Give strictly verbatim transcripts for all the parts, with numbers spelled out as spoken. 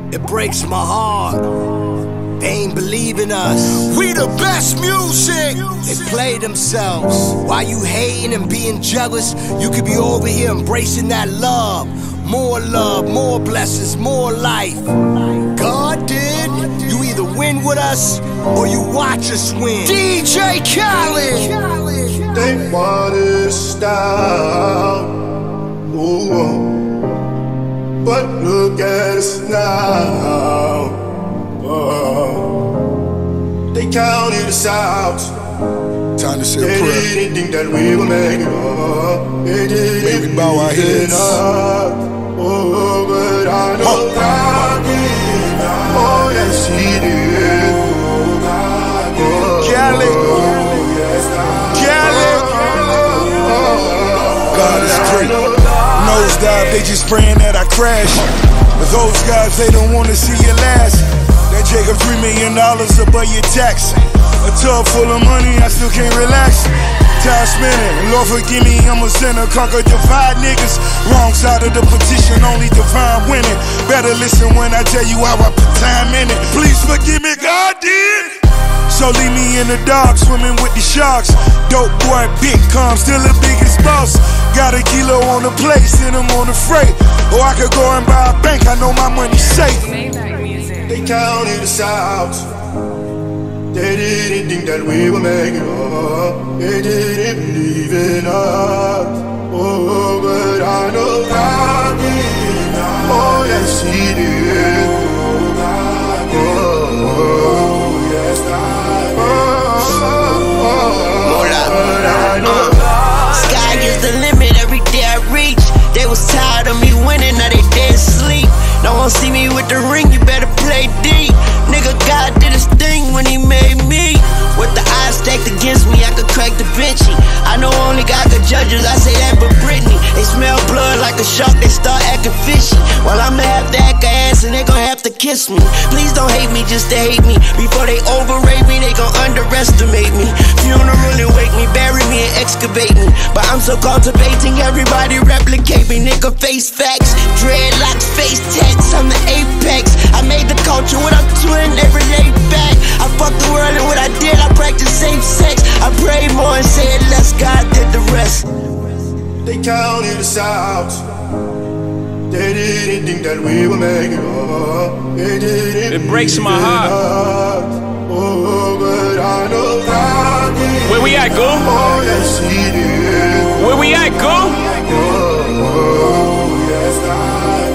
It breaks my heart. They ain't believing us. We the best music. They play themselves. While you hating and being jealous, you could be over here embracing that love. More love, more blessings, more life. God did. You either win with us or you watch us win. D J Khaled. They wanted us down. Ooh. But look at us now. Oh. They counted us out. Time to say a they prayer. They didn't think that we would make it up. They didn't Maybe believe bow our heads. Oh, but I know oh. God did. Oh, yes, He did. Oh, God did. Khaled. Oh, yes, Khaled. Oh, God is great. Nosedive, they just praying that I crash. But those guys, they don't wanna see you last. That Jacob three million dollars above your tax. A tub full of money, I still can't relax. Time spinning, Lord forgive me, I'm a sinner. Conquer, divide niggas. Wrong side of the petition, only divine winning. Better listen when I tell you how I put time in it. Please forgive me, God did. So leave me in the dark, swimming with the sharks. Dope boy, big calm, still the biggest boss. Got a kilo on the plate, send them on the freight. Or I could go and buy a bank, I know my money's safe. They counted us out. They didn't think that we would make it up. They didn't believe in us. Oh, but I know God did. Oh, yes, He did. Oh, God did. Oh, yes, God did. Oh, but I know God did. Sky is the limit every day I reach. They was tired of me winning, now they dead sleep. No one see me with the ring, you better play deep. Nigga, God did his thing when He made me. With the odds stacked against me, I could crack Da Vinci. I know only God could judge us, I say that but Britney. They smell blood like a shark, they start acting fishy. While I'ma have to act a ass and they gon' have to kiss me. Please don't hate me just to hate me. Before they overrate me, they gon' underestimate me. Funeral and wake me, bury me and excavate me. But I'm so cultivating, everybody replicate me. Nigga face facts, dreadlocks, face tats, I'm the apex. I made the culture what I'm doing, they relate back. I fuck the world and what I did, I practice safe sex. I pray more and say it less, God did the rest. They counted us out. They didn't think that we would make it up. They didn't. It breaks my heart. Oh, but I know God did. Where we at, go? Oh, yes, He did. Where we at, go? Oh, oh, yes, God.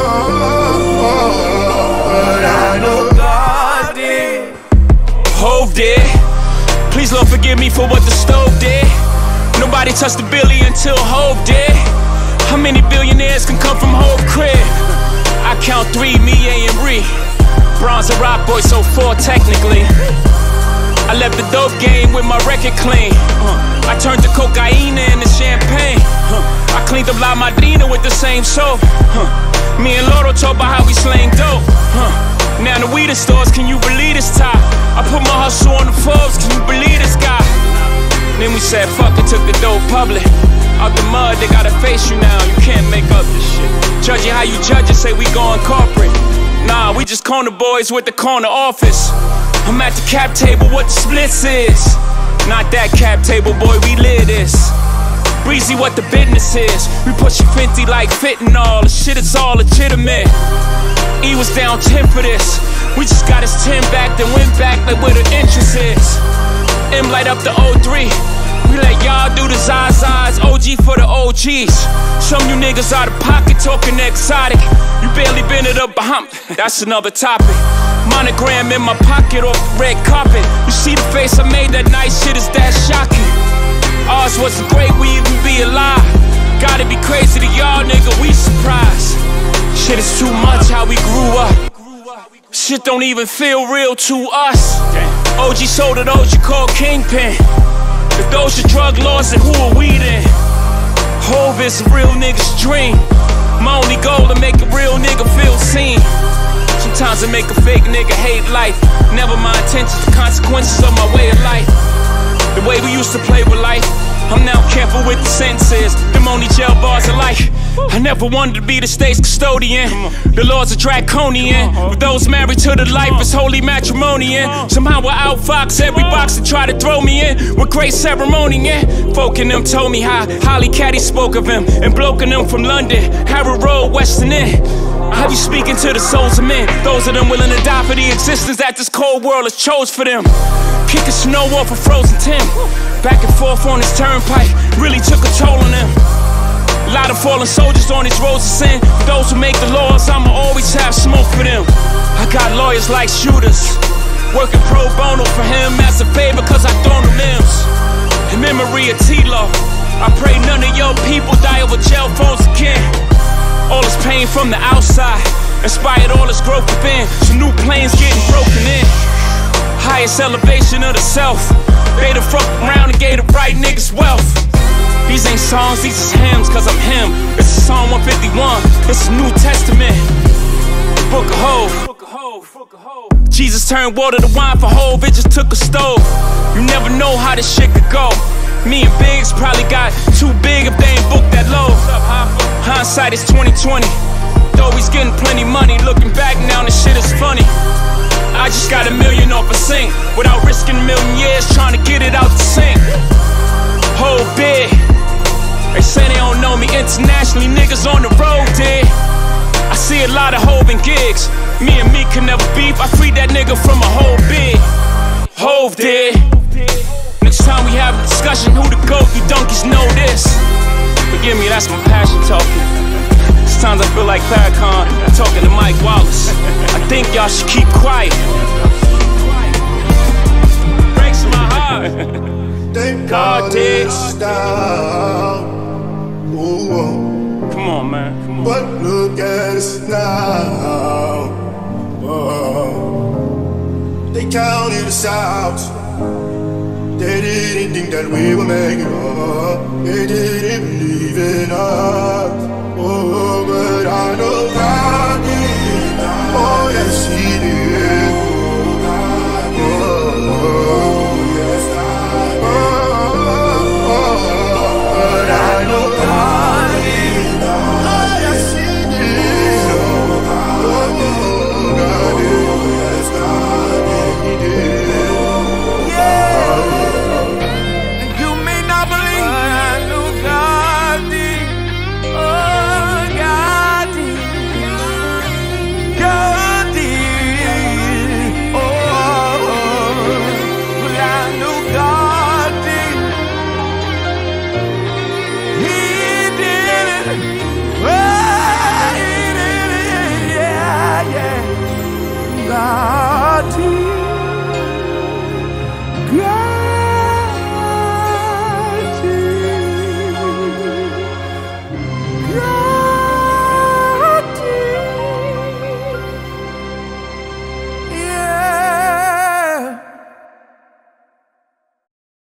Oh, oh, but I know God did. Hove did. Please, Lord, forgive me for what the stove did. Nobody touched the billy until Hove did. How many billionaires can come from Hove crib? I count three, me, A, and Ree. Bronze and Rock Boy, so four technically. I left the dope game with my record clean. uh, I turned the cocaine into champagne. uh, I cleaned up La Madrina with the same soap. uh, Me and Loro talk about how we slang dope. uh, Now the weed in stores, can you believe this top? I put my hustle on the Forbes, can you believe this guy? Then we said fuck it, took the dope public. Out the mud, they gotta face you now, you can't make up this shit. Judge it how you judge it, say we going corporate. Nah, we just corner boys with the corner office. I'm at the cap table, what the splits is. Not that cap table, boy, we live this. Breezy, what the business is. We pushing fifty like fentanyl, the shit is all legitimate. E was down ten for this. We just got his ten back, then went back like where the interest is. M light up the oh three. We let y'all do the Zazas, O G for the O Gs. Some you niggas out of pocket talking exotic. You barely been to the Bahamas, that's another topic. Monogram in my pocket off the red carpet. You see the face I made that night, shit is that shocking. Ours wasn't great, we even be alive. Gotta be crazy to y'all, nigga, we surprised. Shit is too much how we grew up. Shit don't even feel real to us. O G sold it, O G called Kingpin. If those are drug laws, then who are we then? Hove is a real nigga's dream. My only goal to make a real nigga feel seen. Sometimes I make a fake nigga hate life. Never my intentions, the consequences of my way of life. The way we used to play with life, I'm now careful with the sentences. Them only jail bars of life. I never wanted to be the state's custodian. The laws are draconian. With those married to the life, it's holy matrimonian. Somehow I outfox every box that try to throw me in. With great ceremony, yeah. Folk in them told me how Holly Caddy spoke of him. And bloke in them from London, Harrow Road, Western End. I have you speaking to the souls of men. Those of them willing to die for the existence that this cold world has chose for them. Kicking snow off a frozen Tim. Back and forth on this turnpike really took a toll on them. A lot of fallen soldiers on these roads of sin. For those who make the laws, I'ma always have smoke for them. I got lawyers like shooters, working pro bono for him as a favor cause I thrown them limbs. In memory of T-Lo, I pray none of your people die over jail phones again. All this pain from the outside inspired all this growth within. So new planes getting broken in. Highest elevation of the self. They done fucked around and gave the right niggas wealth. These ain't songs, these is hymns, cause I'm him. This is Psalm one fifty-one, this is New Testament. Book of Hov. Jesus turned water to wine for Hov, it just took a stove. You never know how this shit could go. Me and Biggs probably got too big if they ain't booked that low. Hindsight is twenty twenty. Though he's getting plenty money, looking back now this shit is funny. I just got a million off a sink without risking a million years trying to get it out the sink. Whole big. They say they don't know me internationally, niggas on the road did. I see a lot of Hov and gigs. Me and me can never beef, I freed that nigga from a whole big. Hov did. Next time we have a discussion, who the GOAT, you donkeys know this. Forgive me, that's my passion talking. Sometimes I feel like Farrakhan talking to Mike Wallace. I think y'all should keep quiet. Breaks my heart. God did. Come on, man. Come on. But look at us now. Oh. They counted us out. They didn't think that we would make it up. They didn't believe in us. Oh, but I